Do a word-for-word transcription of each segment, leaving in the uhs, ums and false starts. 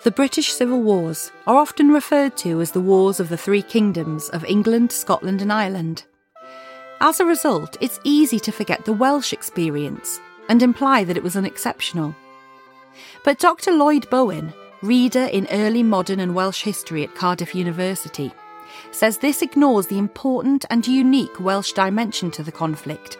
The British Civil Wars are often referred to as the Wars of the Three Kingdoms of England, Scotland and Ireland. As a result, it's easy to forget the Welsh experience and imply that it was unexceptional. But Doctor Lloyd Bowen, reader in early modern and Welsh history at Cardiff University, says this ignores the important and unique Welsh dimension to the conflict.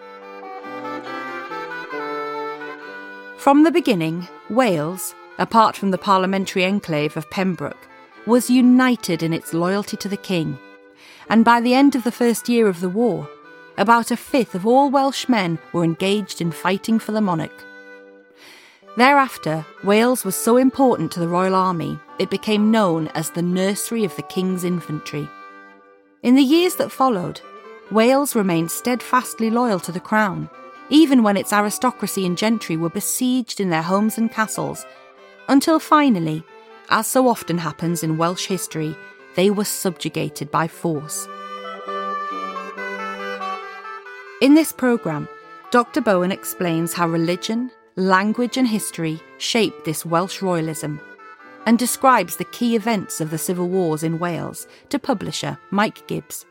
From the beginning, Wales, apart from the parliamentary enclave of Pembroke, was united in its loyalty to the king, and by the end of the first year of the war, about a fifth of all Welsh men were engaged in fighting for the monarch. Thereafter, Wales was so important to the Royal Army, it became known as the nursery of the King's infantry. In the years that followed, Wales remained steadfastly loyal to the crown, even when its aristocracy and gentry were besieged in their homes and castles, until finally, as so often happens in Welsh history, they were subjugated by force. In this programme, Doctor Bowen explains how religion, language and history shaped this Welsh royalism, and describes the key events of the civil wars in Wales to publisher Mike Gibbs.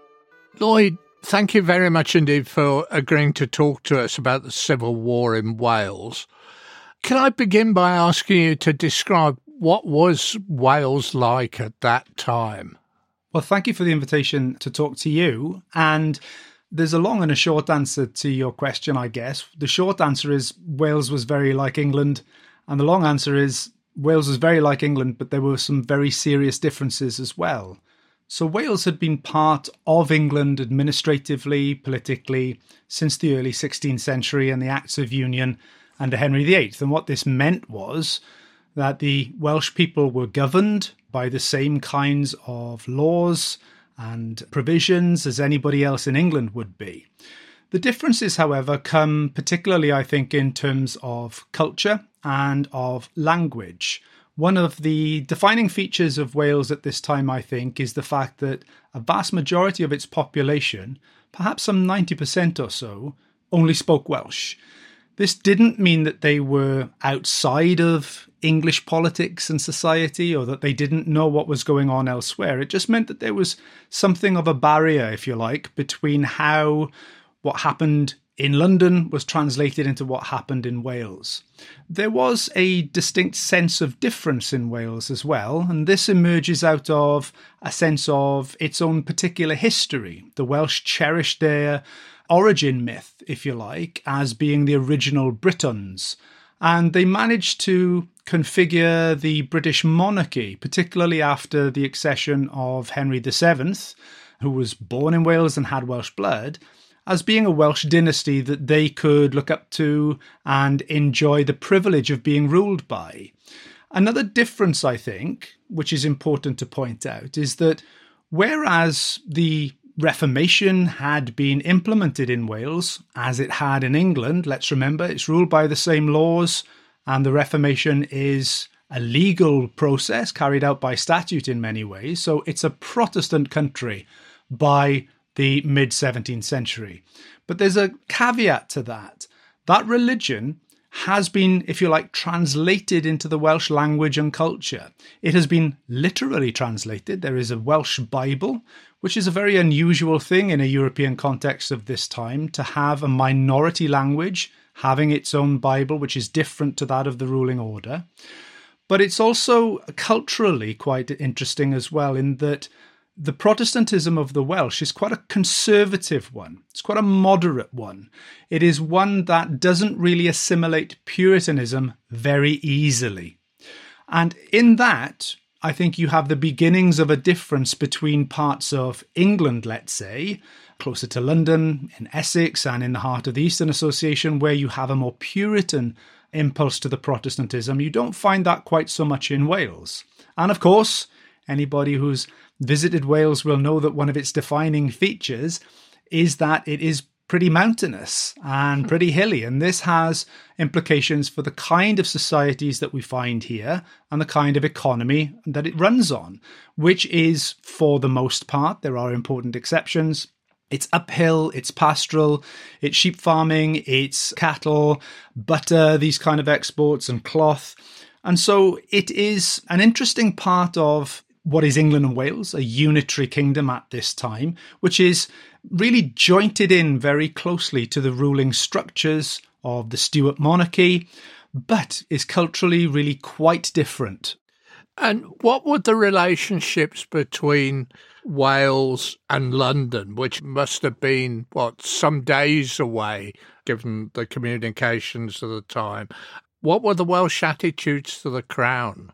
Lloyd, thank you very much indeed for agreeing to talk to us about the Civil War in Wales. Can I begin by asking you to describe what was Wales like at that time? Well, thank you for the invitation to talk to you. And there's a long and a short answer to your question, I guess. The short answer is Wales was very like England. And the long answer is Wales was very like England, but there were some very serious differences as well. So Wales had been part of England administratively, politically, since the early sixteenth century and the Acts of Union under Henry the Eighth. And what this meant was that the Welsh people were governed by the same kinds of laws and provisions as anybody else in England would be. The differences, however, come particularly, I think, in terms of culture and of language. One of the defining features of Wales at this time, I think, is the fact that a vast majority of its population, perhaps some ninety percent or so, only spoke Welsh. This didn't mean that they were outside of English politics and society or that they didn't know what was going on elsewhere. It just meant that there was something of a barrier, if you like, between how what happened in London was translated into what happened in Wales. There was a distinct sense of difference in Wales as well, and this emerges out of a sense of its own particular history. The Welsh cherished their origin myth, if you like, as being the original Britons. And they managed to configure the British monarchy, particularly after the accession of Henry the Seventh, who was born in Wales and had Welsh blood, as being a Welsh dynasty that they could look up to and enjoy the privilege of being ruled by. Another difference, I think, which is important to point out, is that whereas the Reformation had been implemented in Wales, as it had in England. Let's remember, it's ruled by the same laws, and the Reformation is a legal process carried out by statute in many ways. So it's a Protestant country by the mid-seventeenth century. But there's a caveat to that. That religion has been, if you like, translated into the Welsh language and culture. It has been literally translated. There is a Welsh Bible, which is a very unusual thing in a European context of this time, to have a minority language having its own Bible, which is different to that of the ruling order. But it's also culturally quite interesting as well, in that the Protestantism of the Welsh is quite a conservative one. It's quite a moderate one. It is one that doesn't really assimilate Puritanism very easily. And in that, I think you have the beginnings of a difference between parts of England, let's say, closer to London, in Essex, and in the heart of the Eastern Association, where you have a more Puritan impulse to the Protestantism. You don't find that quite so much in Wales. And of course, anybody who's visited Wales will know that one of its defining features is that it is pretty mountainous and pretty hilly. And this has implications for the kind of societies that we find here and the kind of economy that it runs on, which is, for the most part, there are important exceptions, it's uphill, it's pastoral, it's sheep farming, it's cattle, butter, these kind of exports, and cloth. And so it is an interesting part of what is England and Wales, a unitary kingdom at this time, which is really jointed in very closely to the ruling structures of the Stuart monarchy, but is culturally really quite different. And what were the relationships between Wales and London, which must have been, what, some days away, given the communications of the time? What were the Welsh attitudes to the crown?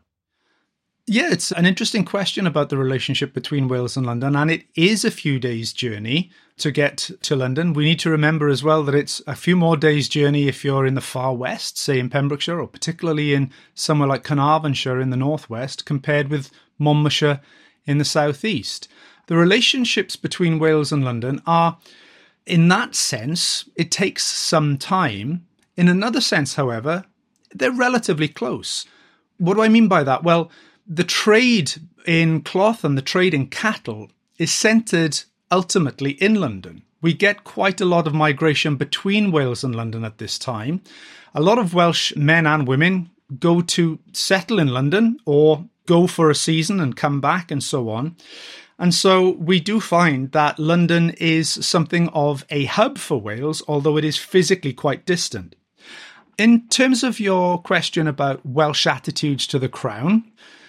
Yeah, it's an interesting question about the relationship between Wales and London, and it is a few days' journey to get to London. We need to remember as well that it's a few more days' journey if you're in the far west, say in Pembrokeshire, or particularly in somewhere like Carnarvonshire in the northwest, compared with Monmouthshire in the southeast. The relationships between Wales and London are, in that sense, it takes some time. In another sense, however, they're relatively close. What do I mean by that? Well, the trade in cloth and the trade in cattle is centred ultimately in London. We get quite a lot of migration between Wales and London at this time. A lot of Welsh men and women go to settle in London or go for a season and come back and so on. And so we do find that London is something of a hub for Wales, although it is physically quite distant. In terms of your question about Welsh attitudes to the crown,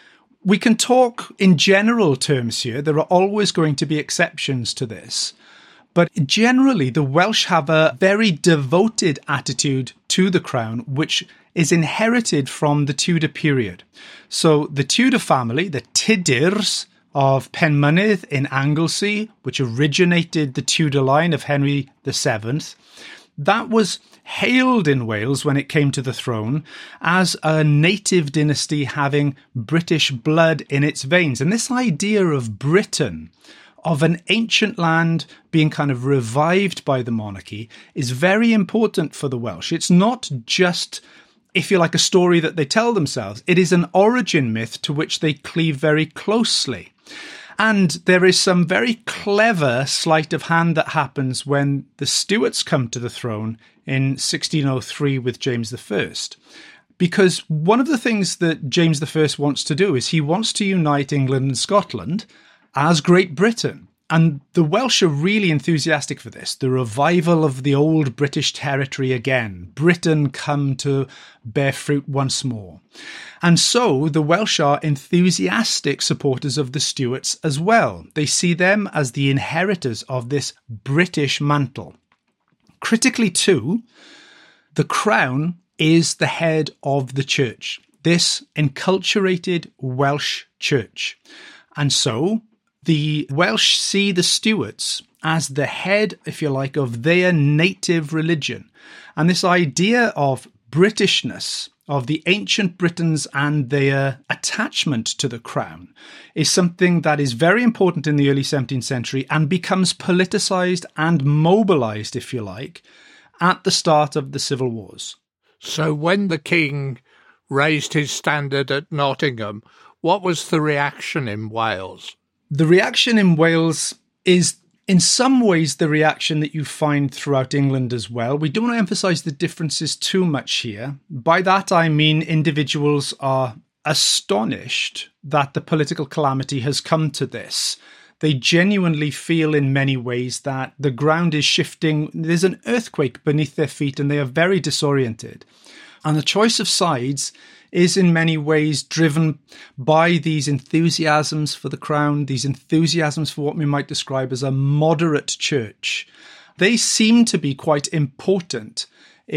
we can talk in general terms here. There are always going to be exceptions to this. But generally, the Welsh have a very devoted attitude to the crown, which is inherited from the Tudor period. So the Tudor family, the Tudirs of Penmynydd in Anglesey, which originated the Tudor line of Henry the Seventh, that was hailed in Wales when it came to the throne as a native dynasty having British blood in its veins. And this idea of Britain, of an ancient land being kind of revived by the monarchy, is very important for the Welsh. It's not just, if you like, a story that they tell themselves. It is an origin myth to which they cleave very closely. And there is some very clever sleight of hand that happens when the Stuarts come to the throne in sixteen oh three with James the First. Because one of the things that James the First wants to do is he wants to unite England and Scotland as Great Britain. And the Welsh are really enthusiastic for this. The revival of the old British territory again. Britain come to bear fruit once more. And so the Welsh are enthusiastic supporters of the Stuarts as well. They see them as the inheritors of this British mantle. Critically too, the crown is the head of the church. This enculturated Welsh church. And so the Welsh see the Stuarts as the head, if you like, of their native religion. And this idea of Britishness, of the ancient Britons and their attachment to the crown, is something that is very important in the early seventeenth century and becomes politicised and mobilised, if you like, at the start of the Civil Wars. So when the king raised his standard at Nottingham, what was the reaction in Wales? The reaction in Wales is in some ways the reaction that you find throughout England as well. We don't want to emphasise the differences too much here. By that I mean individuals are astonished that the political calamity has come to this. They genuinely feel in many ways that the ground is shifting. There's an earthquake beneath their feet and they are very disoriented. And the choice of sides is in many ways driven by these enthusiasms for the crown, these enthusiasms for what we might describe as a moderate church. They seem to be quite important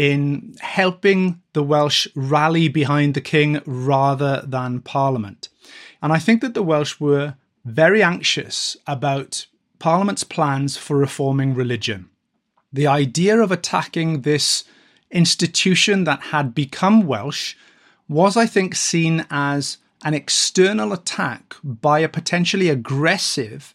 in helping the Welsh rally behind the king rather than Parliament. And I think that the Welsh were very anxious about Parliament's plans for reforming religion. The idea of attacking this institution that had become Welsh was, I think, seen as an external attack by a potentially aggressive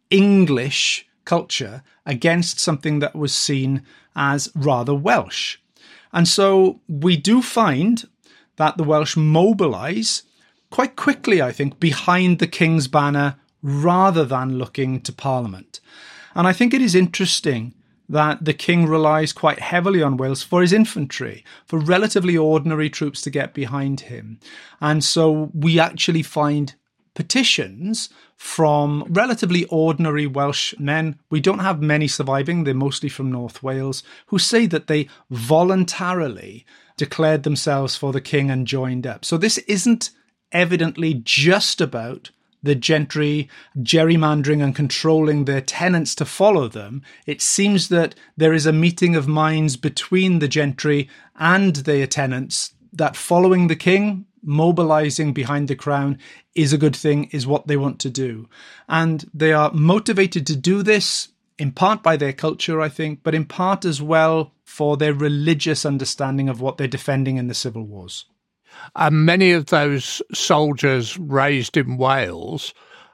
English culture against something that was seen as rather Welsh. And so we do find that the Welsh mobilise quite quickly, I think, behind the King's banner rather than looking to Parliament. And I think it is interesting that the king relies quite heavily on Wales for his infantry, for relatively ordinary troops to get behind him. And so we actually find petitions from relatively ordinary Welsh men. We don't have many surviving, they're mostly from North Wales, who say that they voluntarily declared themselves for the king and joined up. So this isn't evidently just about the gentry gerrymandering and controlling their tenants to follow them. It seems that there is a meeting of minds between the gentry and their tenants that following the king, mobilizing behind the crown, is a good thing, is what they want to do. And they are motivated to do this in part by their culture, I think, but in part as well for their religious understanding of what they're defending in the civil wars. And many of those soldiers raised in Wales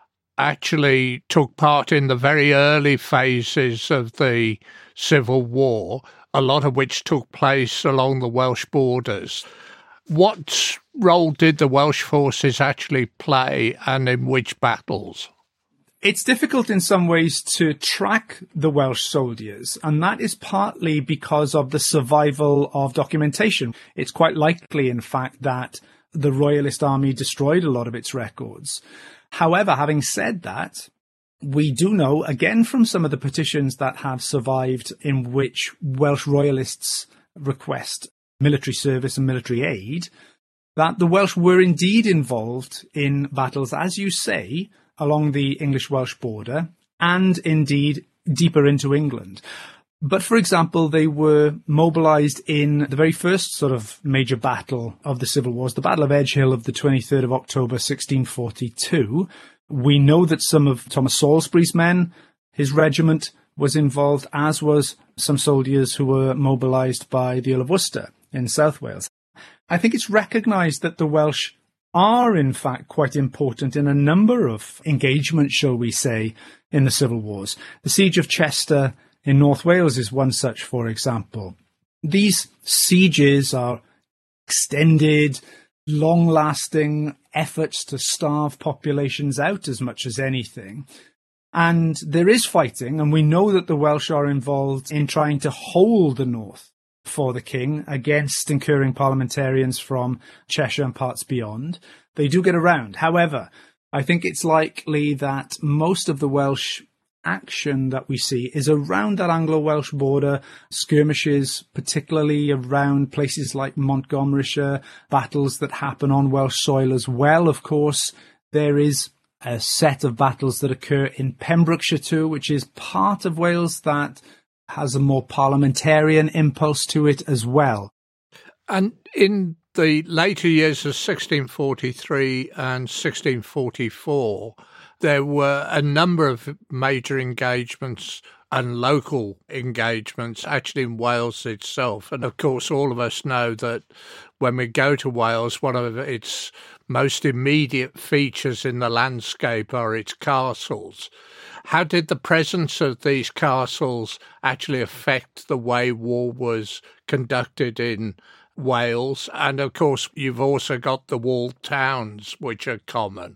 actually took part in the very early phases of the Civil War, a lot of which took place along the Welsh borders. What role did the Welsh forces actually play, and in which battles? It's difficult in some ways to track the Welsh soldiers, and that is partly because of the survival of documentation. It's quite likely, in fact, that the Royalist army destroyed a lot of its records. However, having said that, we do know, again from some of the petitions that have survived in which Welsh Royalists request military service and military aid, that the Welsh were indeed involved in battles, as you say, along the English-Welsh border, and indeed deeper into England. But, for example, they were mobilised in the very first sort of major battle of the Civil Wars, the Battle of Edgehill of the twenty-third of October, sixteen forty-two. We know that some of Thomas Salisbury's men, his regiment, was involved, as was some soldiers who were mobilised by the Earl of Worcester in South Wales. I think it's recognised that the Welsh are, in fact, quite important in a number of engagements, shall we say, in the Civil Wars. The Siege of Chester in North Wales is one such, for example. These sieges are extended, long-lasting efforts to starve populations out as much as anything. And there is fighting, and we know that the Welsh are involved in trying to hold the north for the king against incurring parliamentarians from Cheshire and parts beyond. They do get around. However, I think it's likely that most of the Welsh action that we see is around that Anglo-Welsh border, skirmishes, particularly around places like Montgomeryshire, battles that happen on Welsh soil as well. Of course, there is a set of battles that occur in Pembrokeshire too, which is part of Wales that has a more parliamentarian impulse to it as well. And in the later years of sixteen forty-three and sixteen forty-four, there were a number of major engagements and local engagements actually in Wales itself. And of course, all of us know that when we go to Wales, one of its most immediate features in the landscape are its castles. How did the presence of these castles actually affect the way war was conducted in Wales? And of course, you've also got the walled towns, which are common.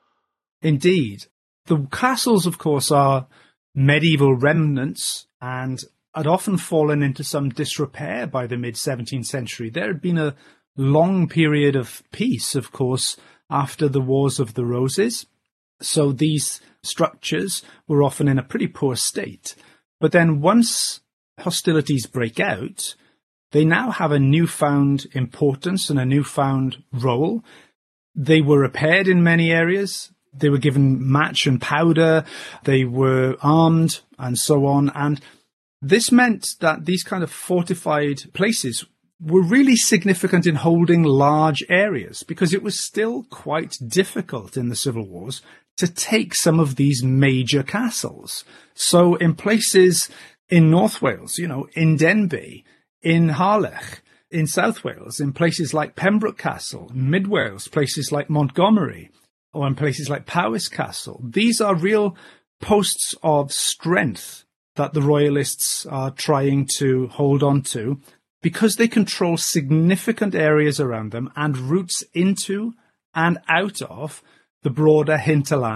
Indeed. The castles, of course, are medieval remnants and had often fallen into some disrepair by the mid-seventeenth century. There had been a long period of peace, of course, after the Wars of the Roses. So these structures were often in a pretty poor state. But then once hostilities break out, they now have a newfound importance and a newfound role. They were repaired in many areas. They were given match and powder. They were armed and so on. And this meant that these kind of fortified places were really significant in holding large areas, because it was still quite difficult in the Civil Wars to take some of these major castles. So in places in North Wales, you know, in Denbigh, in Harlech, in South Wales, in places like Pembroke Castle, Mid Wales, places like Montgomery, or in places like Powys Castle, these are real posts of strength that the Royalists are trying to hold on to, because they control significant areas around them and routes into and out of the broader hinterland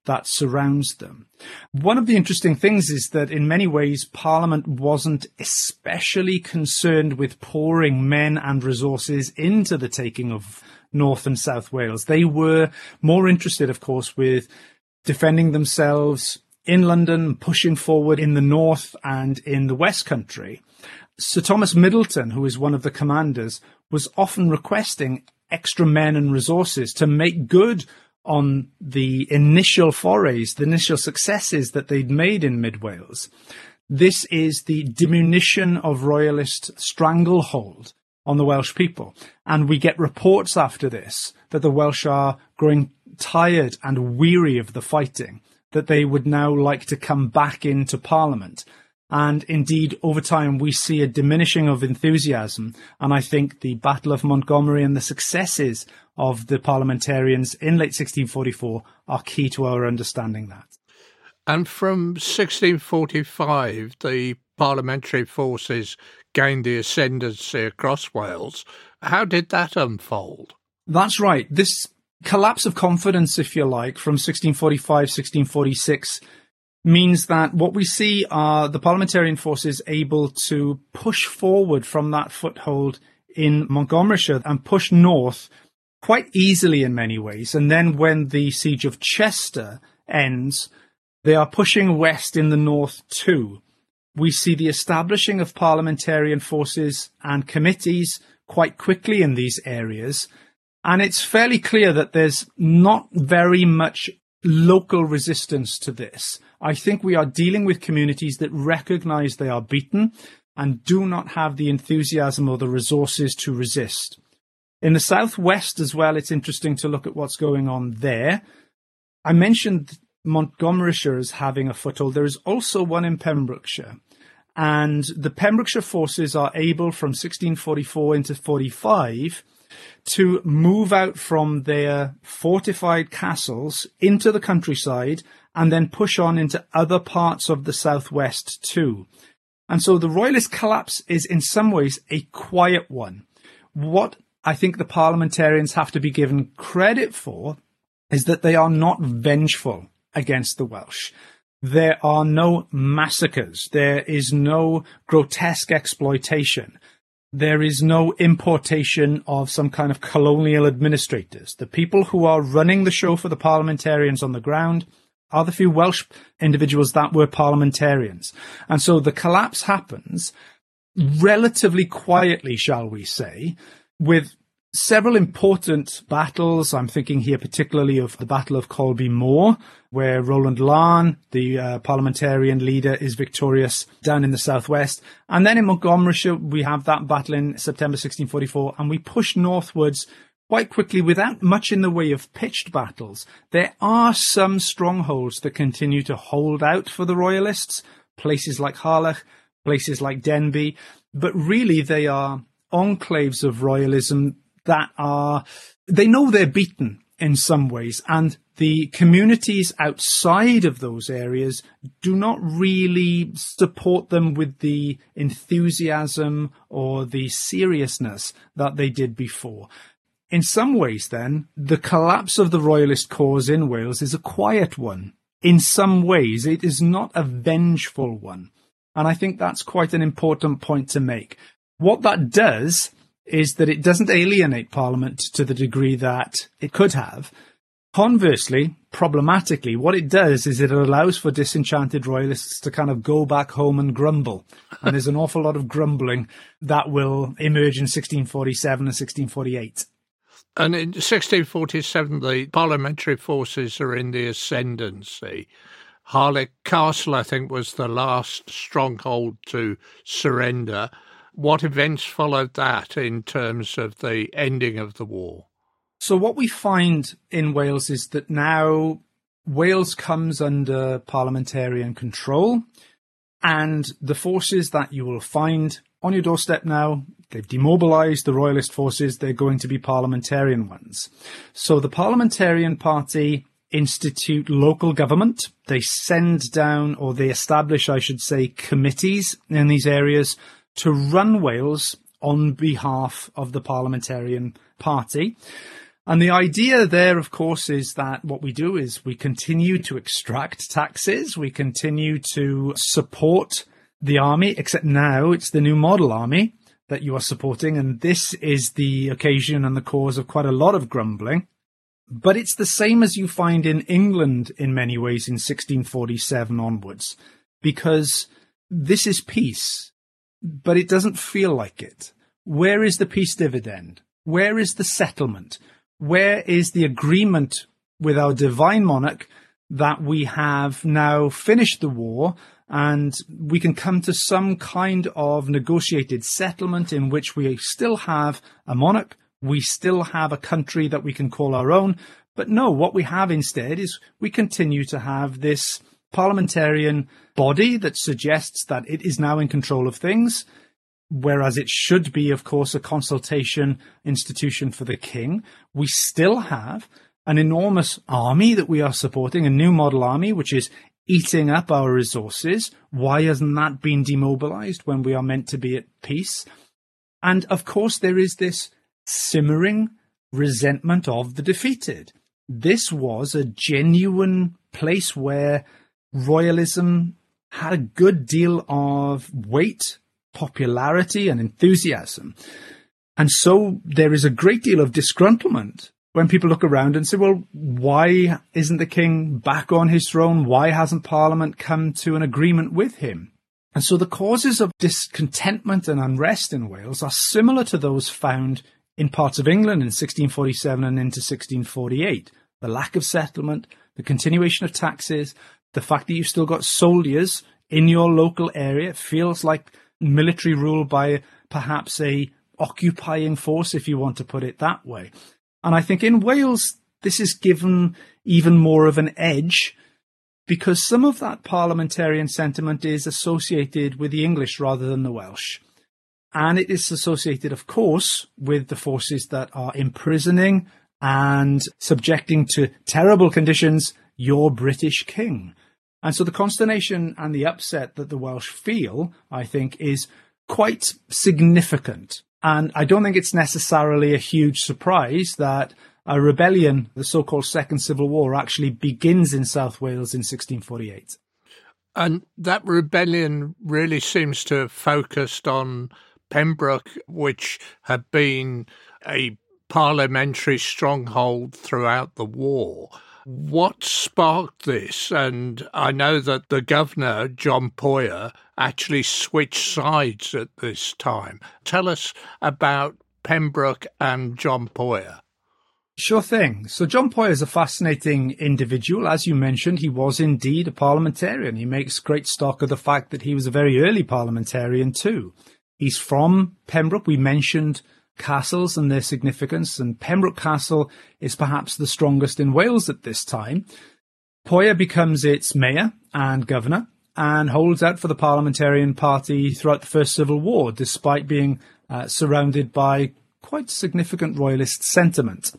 that surrounds them. One of the interesting things is that in many ways, Parliament wasn't especially concerned with pouring men and resources into the taking of North and South Wales. They were more interested, of course, with defending themselves in London, pushing forward in the North and in the West Country. Sir Thomas Middleton, who is one of the commanders, was often requesting extra men and resources to make good on the initial forays, the initial successes that they'd made in Mid Wales. This is the diminution of royalist stranglehold on the Welsh people. And we get reports after this that the Welsh are growing tired and weary of the fighting, that they would now like to come back into Parliament. And indeed, over time, we see a diminishing of enthusiasm. And I think the Battle of Montgomery and the successes of the parliamentarians in late sixteen forty-four are key to our understanding that. And from sixteen forty-five, the parliamentary forces gained the ascendancy across Wales. How did that unfold? That's right. This collapse of confidence, if you like, from sixteen forty-five, sixteen forty-six, means that what we see are the parliamentarian forces able to push forward from that foothold in Montgomeryshire and push north quite easily in many ways. And then when the siege of Chester ends, they are pushing west in the north too. We see the establishing of parliamentarian forces and committees quite quickly in these areas. And it's fairly clear that there's not very much local resistance to this. I think we are dealing with communities that recognize they are beaten and do not have the enthusiasm or the resources to resist. In the southwest as well, it's interesting to look at what's going on there. I mentioned Montgomeryshire as having a foothold. There is also one in Pembrokeshire. And the Pembrokeshire forces are able from sixteen forty-four into forty-five to move out from their fortified castles into the countryside and then push on into other parts of the southwest too. And so the royalist collapse is in some ways a quiet one. What I think the parliamentarians have to be given credit for is that they are not vengeful against the Welsh. There are no massacres. There is no grotesque exploitation. There is no importation of some kind of colonial administrators. The people who are running the show for the parliamentarians on the ground are the few Welsh individuals that were parliamentarians. And so the collapse happens relatively quietly, shall we say, with several important battles. I'm thinking here particularly of the Battle of Colby Moor, where Roland Larne, the uh, parliamentarian leader, is victorious down in the southwest. And then in Montgomeryshire, we have that battle in September sixteen forty-four, and we push northwards quite quickly without much in the way of pitched battles. There are some strongholds that continue to hold out for the royalists, places like Harlech, places like Denbigh, but really they are enclaves of royalism that are, they know they're beaten in some ways, and the communities outside of those areas do not really support them with the enthusiasm or the seriousness that they did before. In some ways, then, the collapse of the royalist cause in Wales is a quiet one. In some ways, it is not a vengeful one. And I think that's quite an important point to make. What that does is that it doesn't alienate Parliament to the degree that it could have. Conversely, problematically, what it does is it allows for disenchanted royalists to kind of go back home and grumble. And there's an awful lot of grumbling that will emerge in sixteen forty-seven and sixteen forty-eight. And in sixteen forty-seven, the parliamentary forces are in the ascendancy. Harlech Castle, I think, was the last stronghold to surrender. What events followed that in terms of the ending of the war? So what we find in Wales is that now Wales comes under parliamentarian control, and the forces that you will find on your doorstep now, they've demobilised the royalist forces, they're going to be parliamentarian ones. So the Parliamentarian Party institute local government. They send down, or they establish, I should say, committees in these areas to run Wales on behalf of the Parliamentarian Party. And the idea there, of course, is that what we do is we continue to extract taxes, we continue to support the army, except now it's the new model army that you are supporting, and this is the occasion and the cause of quite a lot of grumbling. But it's the same as you find in England in many ways in sixteen forty-seven onwards, because this is peace, but it doesn't feel like it. Where is the peace dividend? Where is the settlement? Where is the agreement with our divine monarch that we have now finished the war and we can come to some kind of negotiated settlement in which we still have a monarch, we still have a country that we can call our own? But no, what we have instead is we continue to have this parliamentarian body that suggests that it is now in control of things, whereas it should be, of course, a consultation institution for the king. We still have an enormous army that we are supporting, a new model army, which is eating up our resources. Why hasn't that been demobilized when we are meant to be at peace? And, of course, there is this simmering resentment of the defeated. This was a genuine place where royalism had a good deal of weight, popularity and enthusiasm. And so there is a great deal of disgruntlement when people look around and say, well, why isn't the king back on his throne? Why hasn't Parliament come to an agreement with him? And so the causes of discontentment and unrest in Wales are similar to those found in parts of England in sixteen forty-seven and into sixteen forty-eight. The lack of settlement, the continuation of taxes, the fact that you've still got soldiers in your local area. It feels like military rule by perhaps a occupying force, if you want to put it that way. And I think in Wales, this is given even more of an edge because some of that parliamentarian sentiment is associated with the English rather than the Welsh. And it is associated, of course, with the forces that are imprisoning and subjecting to terrible conditions your British king. And so the consternation and the upset that the Welsh feel, I think, is quite significant. And I don't think it's necessarily a huge surprise that a rebellion, the so-called Second Civil War, actually begins in South Wales in sixteen forty-eight. And that rebellion really seems to have focused on Pembroke, which had been a parliamentary stronghold throughout the war. What sparked this? And I know that the governor, John Poyer, actually switched sides at this time. Tell us about Pembroke and John Poyer. Sure thing. So John Poyer is a fascinating individual. As you mentioned, he was indeed a parliamentarian. He makes great stock of the fact that he was a very early parliamentarian too. He's from Pembroke. We mentioned castles and their significance, and Pembroke Castle is perhaps the strongest in Wales at this time. Poyer becomes its mayor and governor and holds out for the parliamentarian party throughout the First Civil War, despite being uh, surrounded by quite significant royalist sentiment.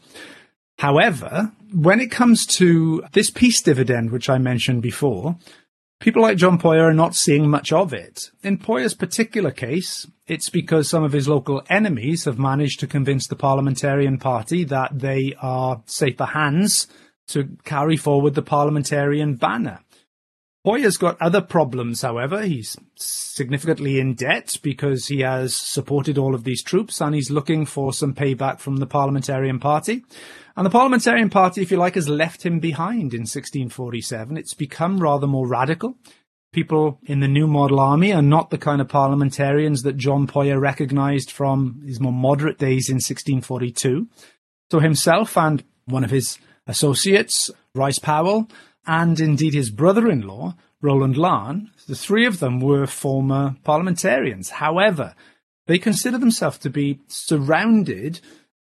However, when it comes to this peace dividend, which I mentioned before, people like John Poyer are not seeing much of it. In Poyer's particular case, it's because some of his local enemies have managed to convince the parliamentarian party that they are safer hands to carry forward the parliamentarian banner. Poyer's got other problems, however. He's significantly in debt because he has supported all of these troops and he's looking for some payback from the parliamentarian party. And the parliamentarian party, if you like, has left him behind in sixteen forty-seven. It's become rather more radical. People in the new model army are not the kind of parliamentarians that John Poyer recognised from his more moderate days in sixteen forty-two. So himself and one of his associates, Rice Powell, and indeed his brother-in-law, Roland Larne, the three of them were former parliamentarians. However, they consider themselves to be surrounded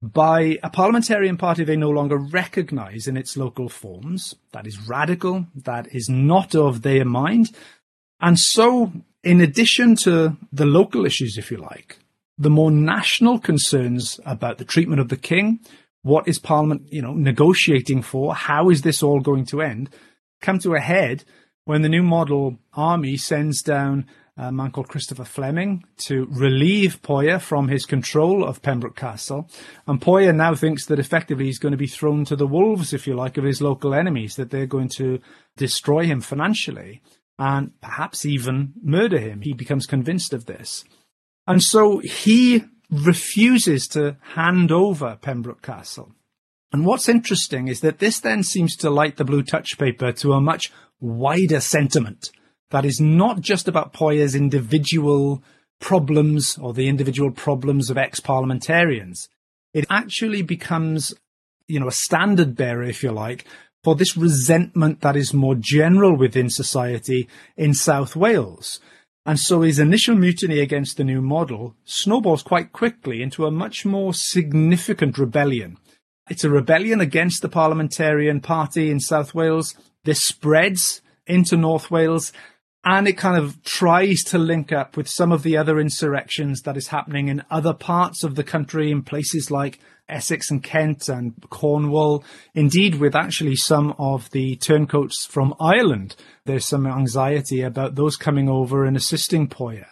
by a parliamentarian party they no longer recognise in its local forms. That is radical, that is not of their mind. And so, in addition to the local issues, if you like, the more national concerns about the treatment of the king, what is Parliament, you know, negotiating for, how is this all going to end, come to a head when the new model army sends down a man called Christopher Fleming, to relieve Poyer from his control of Pembroke Castle. And Poyer now thinks that effectively he's going to be thrown to the wolves, if you like, of his local enemies, that they're going to destroy him financially and perhaps even murder him. He becomes convinced of this. And so he refuses to hand over Pembroke Castle. And what's interesting is that this then seems to light the blue touch paper to a much wider sentiment that is not just about Poyer's individual problems or the individual problems of ex-parliamentarians. It actually becomes, you know, a standard bearer, if you like, for this resentment that is more general within society in South Wales. And so his initial mutiny against the new model snowballs quite quickly into a much more significant rebellion. It's a rebellion against the Parliamentarian Party in South Wales. This spreads into North Wales, and it kind of tries to link up with some of the other insurrections that is happening in other parts of the country, in places like Essex and Kent and Cornwall. Indeed, with actually some of the turncoats from Ireland, there's some anxiety about those coming over and assisting Poyer.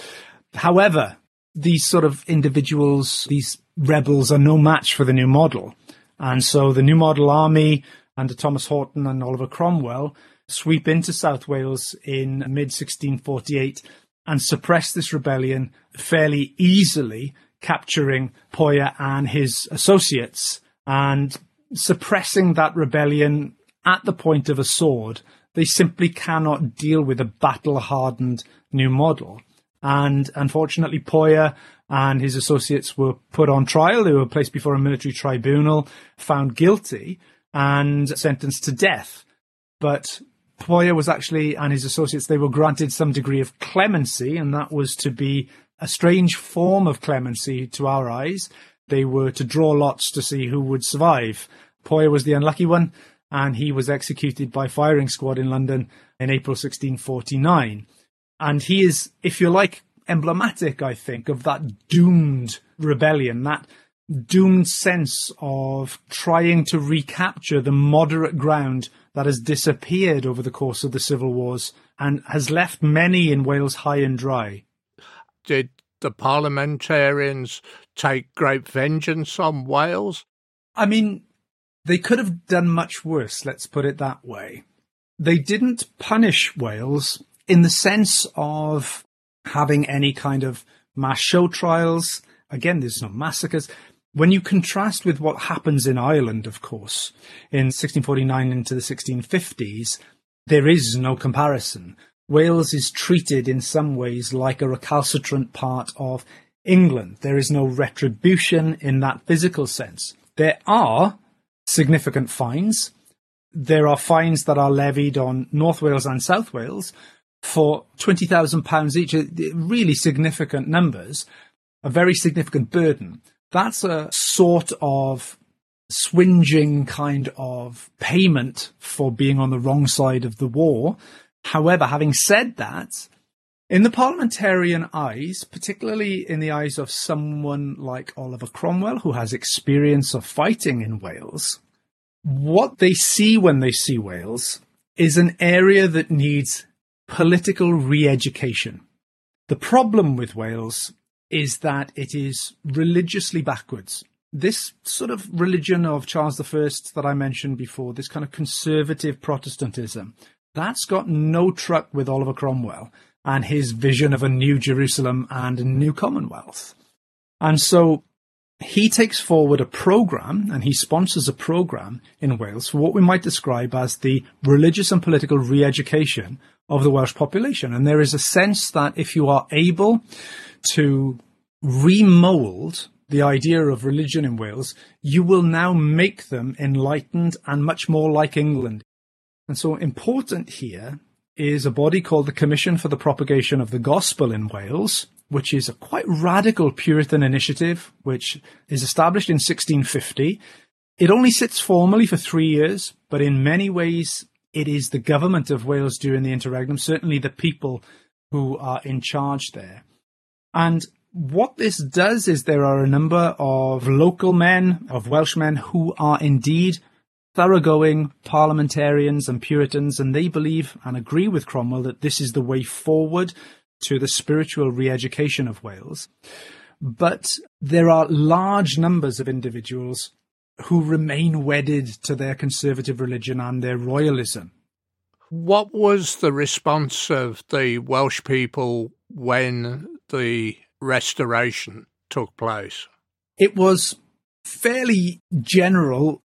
However, these sort of individuals, these rebels, are no match for the new model. And so the new model army under Thomas Horton and Oliver Cromwell sweep into South Wales in mid sixteen forty-eight and suppress this rebellion fairly easily, capturing Poyer and his associates and suppressing that rebellion at the point of a sword. They simply cannot deal with a battle-hardened new model. And unfortunately, Poyer and his associates were put on trial. They were placed before a military tribunal, found guilty, and sentenced to death. But Poyer was actually, and his associates, they were granted some degree of clemency, and that was to be a strange form of clemency to our eyes. They were to draw lots to see who would survive. Poyer was the unlucky one, and he was executed by firing squad in London in April sixteen forty-nine. And he is, if you like, emblematic, I think, of that doomed rebellion, that doomed sense of trying to recapture the moderate ground that has disappeared over the course of the civil wars and has left many in Wales high and dry. Did the parliamentarians take great vengeance on Wales? I mean, they could have done much worse, let's put it that way. They didn't punish Wales in the sense of having any kind of mass show trials. Again, there's no massacres. When you contrast with what happens in Ireland, of course, in sixteen forty-nine into the sixteen fifties, there is no comparison. Wales is treated in some ways like a recalcitrant part of England. There is no retribution in that physical sense. There are significant fines. There are fines that are levied on North Wales and South Wales for twenty thousand pounds each, really significant numbers, a very significant burden. That's a sort of swinging kind of payment for being on the wrong side of the war. However, having said that, in the parliamentarian eyes, particularly in the eyes of someone like Oliver Cromwell, who has experience of fighting in Wales, what they see when they see Wales is an area that needs political re-education. The problem with Wales is that it is religiously backwards. This sort of religion of Charles the First that I mentioned before, this kind of conservative Protestantism, that's got no truck with Oliver Cromwell and his vision of a new Jerusalem and a new Commonwealth. And so he takes forward a programme, and he sponsors a programme in Wales for what we might describe as the religious and political re-education of the Welsh population. And there is a sense that if you are able to remould the idea of religion in Wales, you will now make them enlightened and much more like England. And so important here is a body called the Commission for the Propagation of the Gospel in Wales, which is a quite radical Puritan initiative, which is established in sixteen fifty. It only sits formally for three years, but in many ways it is the government of Wales during the interregnum, certainly the people who are in charge there. And what this does is there are a number of local men, of Welshmen, who are indeed thoroughgoing parliamentarians and Puritans, and they believe and agree with Cromwell that this is the way forward to the spiritual re-education of Wales. But there are large numbers of individuals who remain wedded to their conservative religion and their royalism. What was the response of the Welsh people when the restoration took place? It was fairly general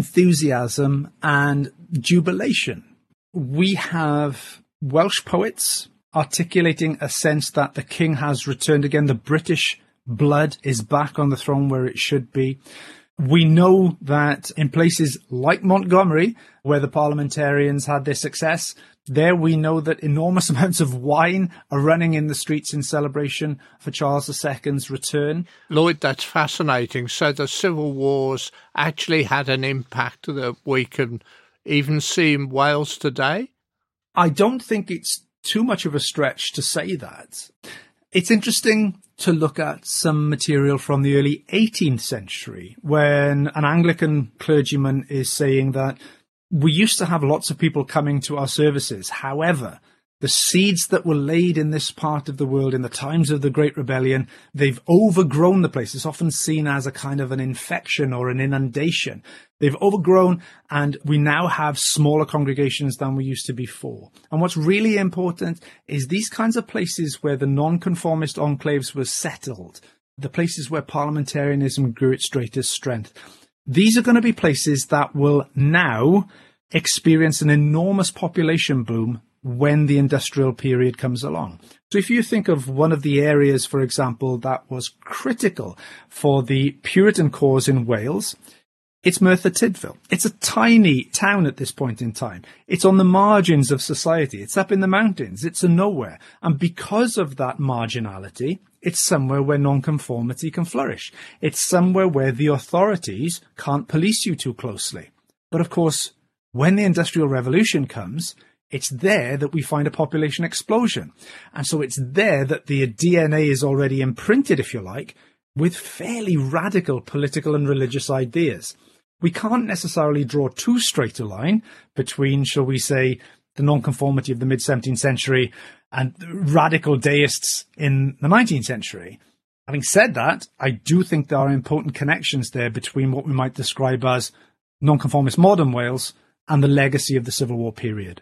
enthusiasm and jubilation. We have Welsh poets articulating a sense that the king has returned again. The British blood is back on the throne where it should be. We know that in places like Montgomery, where the parliamentarians had their success, there we know that enormous amounts of wine are running in the streets in celebration for Charles the Second's return. Lloyd, that's fascinating. So the civil wars actually had an impact that we can even see in Wales today? I don't think it's too much of a stretch to say that. It's interesting to look at some material from the early eighteenth century when an Anglican clergyman is saying that we used to have lots of people coming to our services. However, the seeds that were laid in this part of the world in the times of the Great Rebellion, they've overgrown the place. It's often seen as a kind of an infection or an inundation. They've overgrown, and we now have smaller congregations than we used to before. And what's really important is these kinds of places where the nonconformist enclaves were settled, the places where parliamentarianism grew its greatest strength. These are going to be places that will now experience an enormous population boom when the industrial period comes along. So if you think of one of the areas, for example, that was critical for the Puritan cause in Wales, it's Merthyr Tydfil. It's a tiny town at this point in time. It's on the margins of society. It's up in the mountains. It's a nowhere. And because of that marginality, it's somewhere where nonconformity can flourish. It's somewhere where the authorities can't police you too closely. But of course, when the Industrial Revolution comes, it's there that we find a population explosion. And so it's there that the D N A is already imprinted, if you like, with fairly radical political and religious ideas. We can't necessarily draw too straight a line between, shall we say, the nonconformity of the mid-seventeenth century and radical deists in the nineteenth century. Having said that, I do think there are important connections there between what we might describe as nonconformist modern Wales and the legacy of the Civil War period.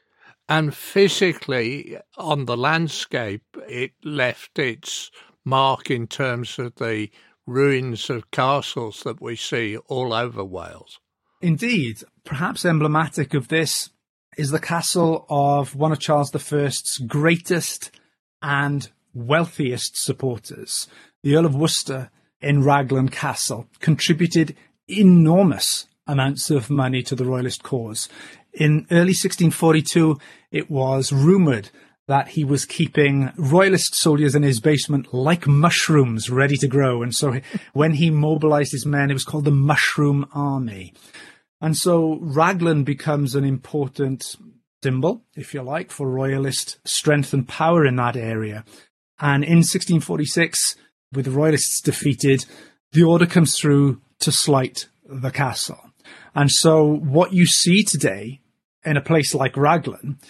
And physically, on the landscape, it left its mark in terms of the ruins of castles that we see all over Wales. Indeed. Perhaps emblematic of this is the castle of one of Charles the First's greatest and wealthiest supporters. The Earl of Worcester in Raglan Castle contributed enormous amounts of money to the royalist cause. In early sixteen forty-two, it was rumoured that he was keeping royalist soldiers in his basement like mushrooms ready to grow. And so when he mobilised his men, it was called the Mushroom Army. And so Raglan becomes an important symbol, if you like, for royalist strength and power in that area. And in sixteen forty-six, with the royalists defeated, the order comes through to slight the castle. And so what you see today in a place like Raglan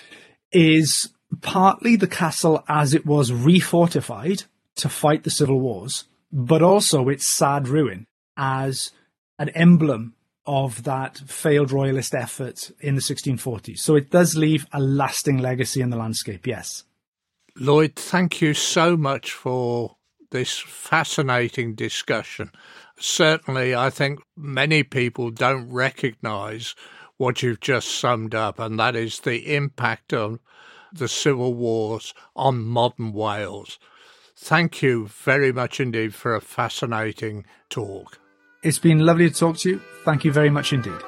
is partly the castle as it was refortified to fight the civil wars, but also its sad ruin as an emblem of that failed royalist effort in the sixteen forties. So it does leave a lasting legacy in the landscape, yes. Lloyd, thank you so much for this fascinating discussion. Certainly, I think many people don't recognise what you've just summed up, and that is the impact of the civil wars on modern Wales. Thank you very much indeed for a fascinating talk. It's been lovely to talk to you. Thank you very much indeed.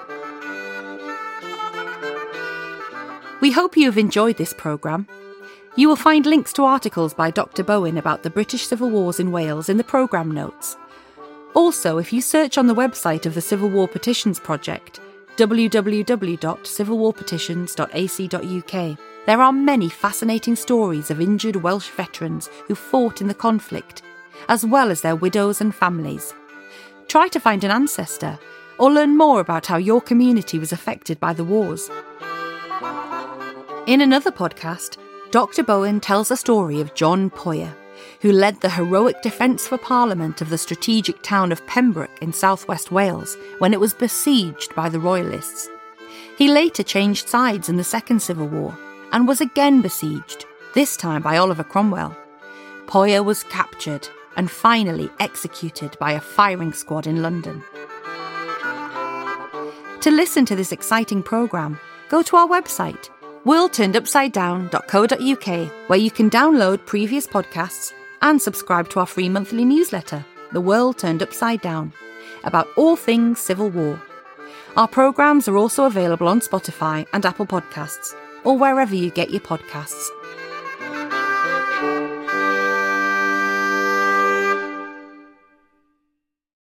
We hope you have enjoyed this programme. You will find links to articles by Doctor Bowen about the British Civil Wars in Wales in the programme notes. Also, if you search on the website of the Civil War Petitions Project, w w w dot civil war petitions dot a c dot u k, there are many fascinating stories of injured Welsh veterans who fought in the conflict, as well as their widows and families. Try to find an ancestor, or learn more about how your community was affected by the wars. In another podcast, Doctor Bowen tells the story of John Poyer, who led the heroic defence for Parliament of the strategic town of Pembroke in southwest Wales when it was besieged by the Royalists. He later changed sides in the Second Civil War and was again besieged, this time by Oliver Cromwell. Poyer was captured and finally executed by a firing squad in London. To listen to this exciting programme, go to our website, world turned upside down dot co dot uk, where you can download previous podcasts and subscribe to our free monthly newsletter, The World Turned Upside Down, about all things Civil War. Our programmes are also available on Spotify and Apple Podcasts, or wherever you get your podcasts.